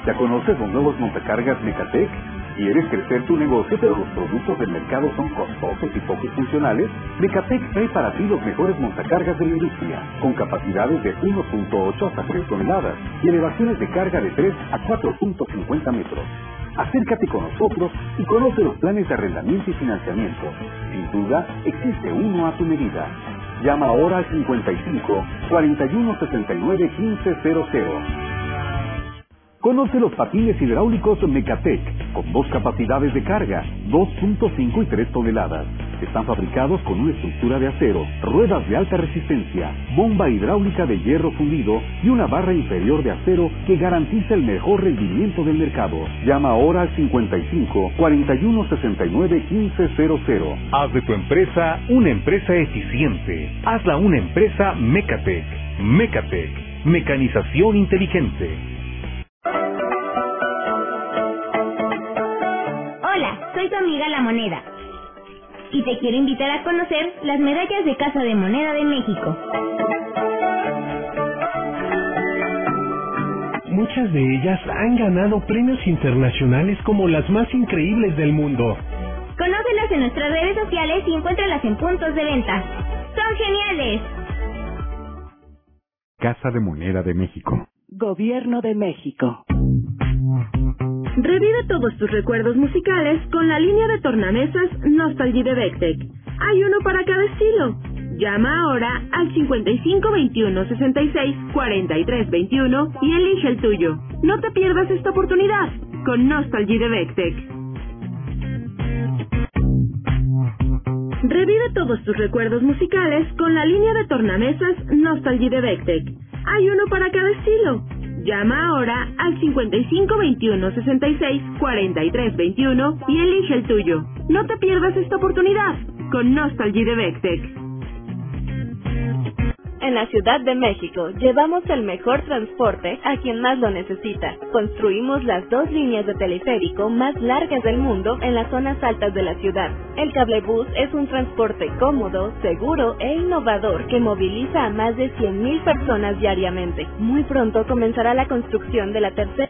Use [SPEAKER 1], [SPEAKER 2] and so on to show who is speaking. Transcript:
[SPEAKER 1] ¿Ya conoces los nuevos montacargas Mecatec? ¿Quieres crecer tu negocio, pero los productos del mercado son costosos y poco funcionales? Mecatec trae para ti los mejores montacargas de la industria, con capacidades de 1.8 hasta 3 toneladas y elevaciones de carga de 3 a 4.50 metros. Acércate con nosotros y conoce los planes de arrendamiento y financiamiento. Sin duda, existe uno a tu medida. Llama ahora al 55 41 69 1500. Conoce los patines hidráulicos Mecatec, con 2 capacidades de carga, 2.5 y 3 toneladas. Están fabricados con una estructura de acero, ruedas de alta resistencia, bomba hidráulica de hierro fundido y una barra inferior de acero que garantiza el mejor rendimiento del mercado. Llama ahora al 55 41 69 1500.
[SPEAKER 2] Haz de tu empresa una empresa eficiente. Hazla una empresa Mecatec. Mecatec, mecanización inteligente.
[SPEAKER 3] Hola, soy tu amiga La Moneda y te quiero invitar a conocer las medallas de Casa de Moneda de México.
[SPEAKER 4] Muchas de ellas han ganado premios internacionales como las más increíbles del mundo.
[SPEAKER 3] Conócelas en nuestras redes sociales y encuéntralas en puntos de venta. ¡Son geniales!
[SPEAKER 1] Casa de Moneda de México.
[SPEAKER 5] Gobierno de México.
[SPEAKER 6] Revive todos tus recuerdos musicales con la línea de tornamesas Nostalgie de Vectec. Hay uno para cada estilo. Llama ahora al 55 21 66 43 21 y elige el tuyo. No te pierdas esta oportunidad con Nostalgie de Vectec. Revive todos tus recuerdos musicales con la línea de tornamesas Nostalgie de Vectec. Hay uno para cada estilo. Llama ahora al 55 21 66 43 21 y elige el tuyo. No te pierdas esta oportunidad con Nostalgie de Vectec.
[SPEAKER 7] En la Ciudad de México llevamos el mejor transporte a quien más lo necesita. Construimos las 2 líneas de teleférico más largas del mundo en las zonas altas de la ciudad. El cablebús es un transporte cómodo, seguro e innovador que moviliza a más de 100,000 personas diariamente. Muy pronto comenzará la construcción de la tercera